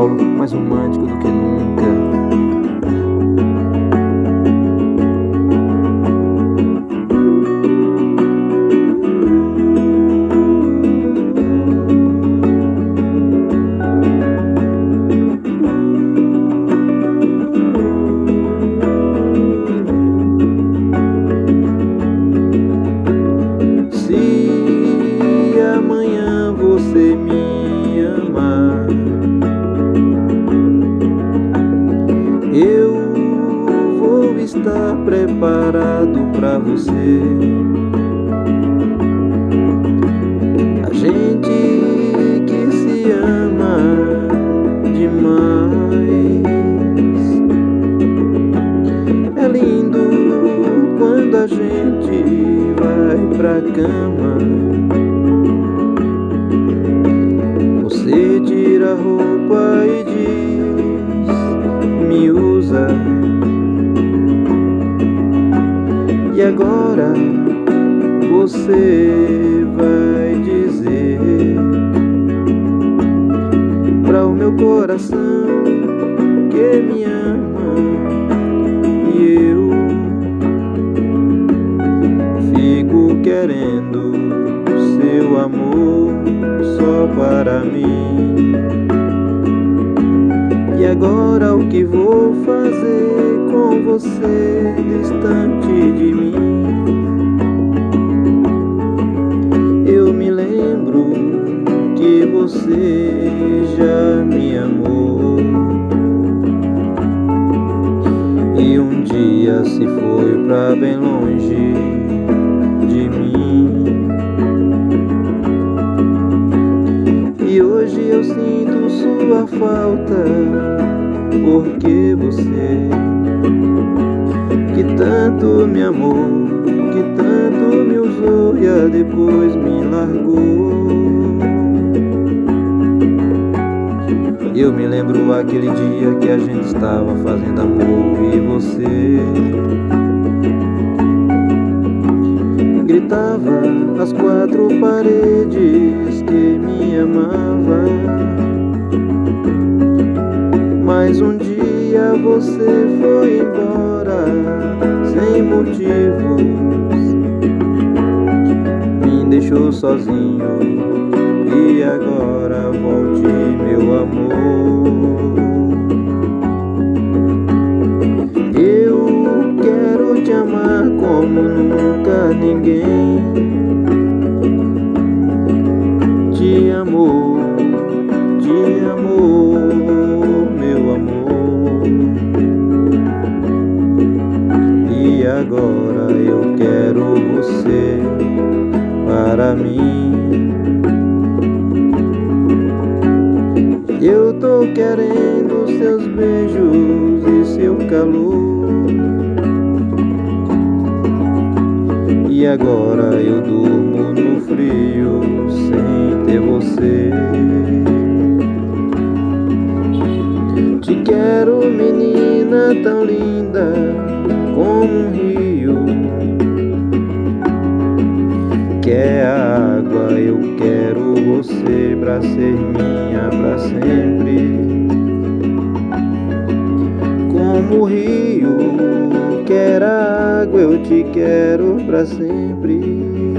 Paulo, mais romântico do que nunca. Se amanhã você me amar, eu vou estar preparado pra você. A gente que se ama demais é lindo quando a gente vai pra cama. Você tira a roupa e diz: me usa. E agora você vai dizer pra o meu coração que me ama, e eu fico querendo seu amor só para mim. E agora o que vou fazer com você distante de mim? Eu me lembro que você já me amou, e um dia se foi pra bem longe de mim. E hoje eu sinto sua falta, porque você que tanto me amou, que tanto me usou e depois me largou. Eu me lembro aquele dia que a gente estava fazendo amor e você gritava às quatro paredes que me amava. Mas um dia você foi embora sem motivos, me deixou sozinho. E agora volte, meu amor. Eu quero te amar como nunca ninguém te amou, meu amor. E agora eu quero você para mim. Eu tô querendo seus beijos e seu calor. E agora eu durmo no frio sem ter você. Te quero, menina tão linda como um rio. Quer água, eu quero você pra ser minha pra sempre. Como o rio quer água, eu te quero pra sempre.